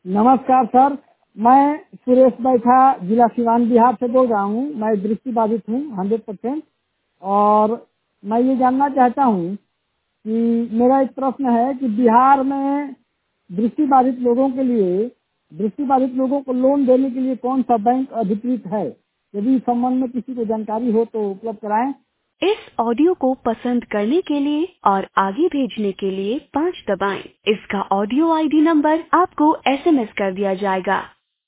नमस्कार सर, मैं सुरेश बैठा जिला सिवान बिहार से बोल रहा हूँ। मैं दृष्टिबाधित हूँ 100%। और मैं ये जानना चाहता हूँ कि मेरा एक प्रश्न है कि बिहार में दृष्टिबाधित लोगों के लिए दृष्टिबाधित लोगों को लोन देने के लिए कौन सा बैंक अधिकृत है? यदि इस संबंध में किसी को जानकारी हो तो उपलब्ध कराएं। इस ऑडियो को पसंद करने के लिए और आगे भेजने के लिए 5 दबाएं। इसका ऑडियो आईडी नंबर आपको एसएमएस कर दिया जाएगा।